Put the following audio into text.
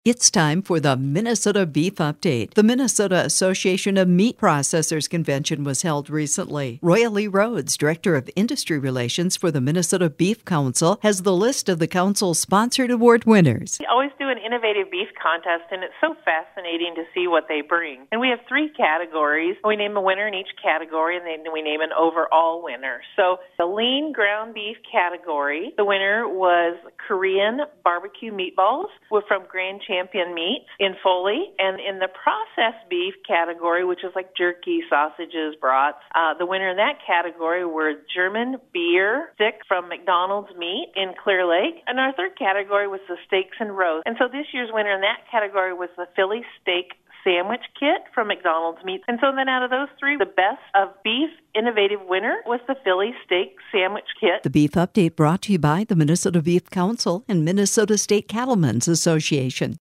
It's time for the Minnesota Beef Update. The Minnesota Association of Meat Processors Convention was held recently. Roya Lee Rhodes, Director of Industry Relations for the Minnesota Beef Council, has the list of the council's sponsored award winners. We always do an innovative beef contest, and it's so fascinating to see what they bring. And we have 3 categories. We name a winner in each category, and then we name an overall winner. So the lean ground beef category, the winner was Korean barbecue meatballs from Grand Champion Meats in Foley. And in the processed beef category, which is like jerky, sausages, brats, the winner in that category were German beer stick from McDonald's Meat in Clear Lake. And our 3rd category was the steaks and roast. And so this year's winner in that category was the Philly steak sandwich kit from McDonald's Meat. And so then out of those 3, the best of beef innovative winner was the Philly steak sandwich kit. The Beef Update brought to you by the Minnesota Beef Council and Minnesota State Cattlemen's Association.